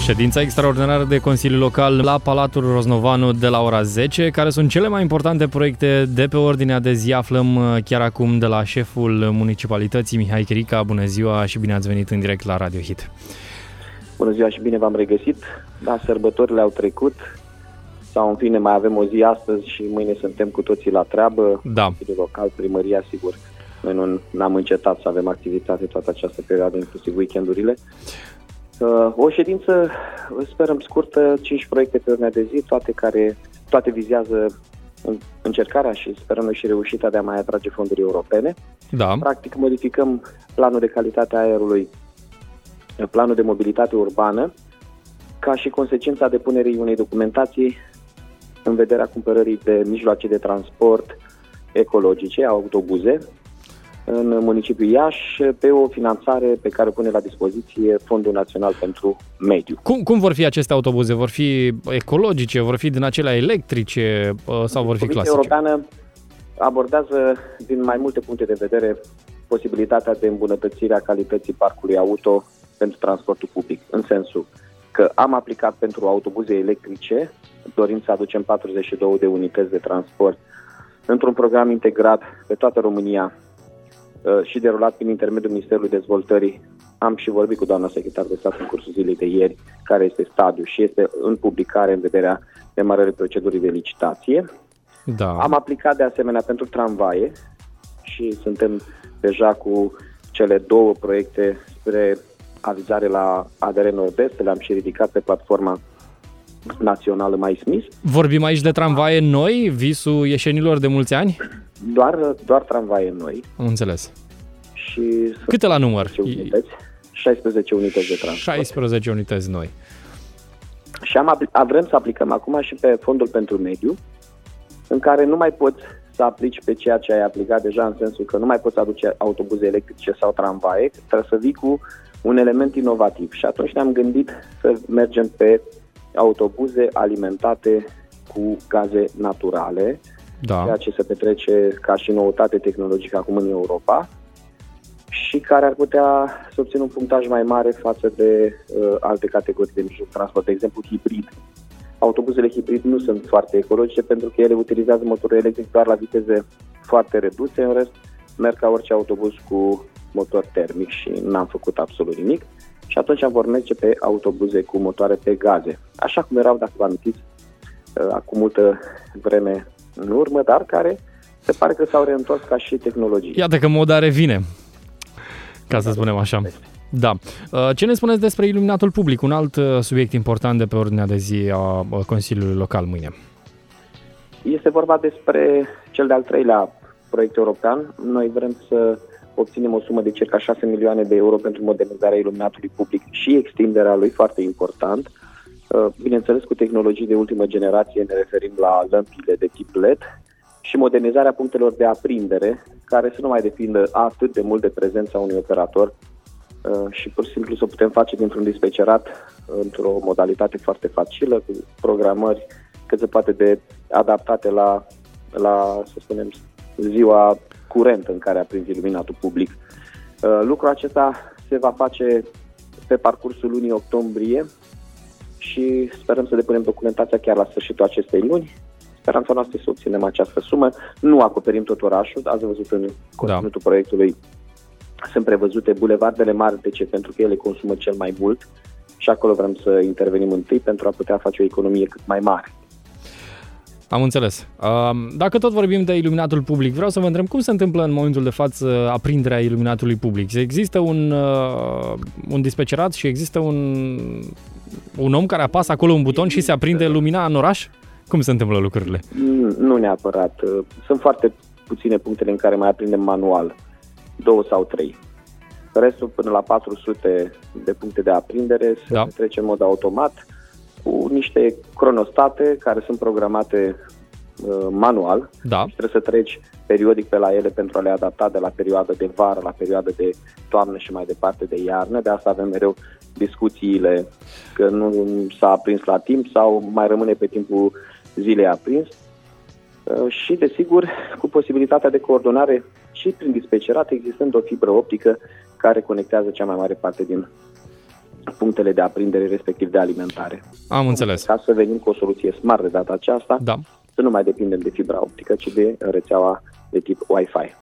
Ședința extraordinară de Consiliu Local la Palatul Roznovanu de la ora 10. Care sunt cele mai importante proiecte de pe ordinea de zi? Aflăm chiar acum de la șeful municipalității, Mihai Chirica. Bună ziua și bine ați venit în direct la Radio Hit. Bună ziua și bine v-am regăsit. Da, sărbătorile au trecut. Sau în fine mai avem o zi astăzi și mâine suntem cu toții la treabă. Da. Consiliul Local, primăria, sigur. Noi n-am încetat să avem activitate toată această perioadă, inclusiv weekendurile. O ședință, sperăm scurtă, 5 proiecte pe ordinea de zi, toate vizează încercarea și sperăm noi și reușita de a mai atrage fonduri europene. Da. Practic modificăm planul de calitate a aerului, planul de mobilitate urbană, ca și consecința depunerii unei documentații în vederea cumpărării de mijloace de transport ecologice, autobuze, în municipiul Iași, pe o finanțare pe care o pune la dispoziție Fondul Național pentru Mediu. Cum vor fi aceste autobuze? Vor fi ecologice? Vor fi din acelea electrice? Sau vor fi clasice? Comisia Europeană abordează din mai multe puncte de vedere posibilitatea de îmbunătățire a calității parcului auto pentru transportul public, în sensul că am aplicat pentru autobuze electrice, dorim să aducem 42 de unități de transport într-un program integrat pe toată România și derulat prin intermediul Ministerului Dezvoltării. Am și vorbit cu doamna secretar de stat în cursul zilei de ieri, care este stadiul și este în publicare în vederea demarării procedurii de licitație. Da. Am aplicat de asemenea pentru tramvaie și suntem deja cu cele 2 proiecte spre avizare la ADR Nord-Est, le-am și ridicat pe platforma națională MySmith. Vorbim aici de tramvaie noi, visul ieșenilor de mulți ani? Doar tramvaie noi. Am înțeles. Și câte la număr? 16 unități de transport. 16 unități noi. Și vrem să aplicăm acum și pe Fondul pentru Mediu, în care nu mai poți să aplici pe ceea ce ai aplicat deja, în sensul că nu mai poți aduce autobuze electrice sau tramvaie, trebuie să vii cu un element inovativ. Și atunci ne-am gândit să mergem pe autobuze alimentate cu gaze naturale, da. Ceea ce se petrece ca și noutate tehnologică acum în Europa și care ar putea să obțină un punctaj mai mare față de alte categorii de mijloc de transport, de exemplu hibrid. Autobuzele hibrid nu sunt foarte ecologice pentru că ele utilizează motorul electric doar la viteze foarte reduse, în rest merg ca orice autobuz cu motor termic și n-am făcut absolut nimic. Și atunci vor merge pe autobuze cu motoare pe gaze, așa cum erau, dacă vă amintiți, acum multă vreme în urmă, dar care se pare că s-au reîntors ca și tehnologie. Iată că moda revine, ca să spunem așa. Da. Ce ne spuneți despre iluminatul public, un alt subiect important de pe ordinea de zi a Consiliului Local mâine? Este vorba despre cel de-al 3-lea proiect european. Noi vrem să obținem o sumă de circa 6 milioane de euro pentru modernizarea iluminatului public și extinderea lui, foarte important. Bineînțeles, cu tehnologii de ultimă generație ne referim la lămpile de tip LED și modernizarea punctelor de aprindere, care să nu mai depindă atât de mult de prezența unui operator și pur și simplu să o putem face dintr-un dispecerat într-o modalitate foarte facilă, cu programări cât se poate de adaptate la să spunem, ziua curentă în care aprinzi iluminatul public. Lucrul acesta se va face pe parcursul lunii octombrie și sperăm să depunem documentația chiar la sfârșitul acestei luni. Speranța noastră să obținem această sumă. Nu acoperim tot orașul, ați văzut în conținutul proiectului, sunt prevăzute bulevardele mari. De ce? Pentru că ele consumă cel mai mult și acolo vrem să intervenim întâi pentru a putea face o economie cât mai mare. Am înțeles. Dacă tot vorbim de iluminatul public, vreau să vă întreb cum se întâmplă în momentul de față aprinderea iluminatului public. Există un dispecerat și există un om care apasă acolo un buton și se aprinde lumina în oraș? Cum se întâmplă lucrurile? Nu neapărat. Sunt foarte puține punctele în care mai aprindem manual. 2 sau 3. Restul, până la 400 de puncte de aprindere, se trece în mod automat cu niște cronostate care sunt programate manual. Da. Și trebuie să treci periodic pe la ele pentru a le adapta de la perioada de vară la perioada de toamnă și mai departe de iarnă. De asta avem mereu discuțiile că nu s-a aprins la timp sau mai rămâne pe timpul zilei aprins. Și, desigur, cu posibilitatea de coordonare și prin dispecerat, existând o fibră optică care conectează cea mai mare parte din punctele de aprindere, respectiv de alimentare. Am înțeles. Ca să venim cu o soluție smart de data aceasta, Da. să nu mai depindem de fibra optică, ci de rețeaua de tip Wi-Fi.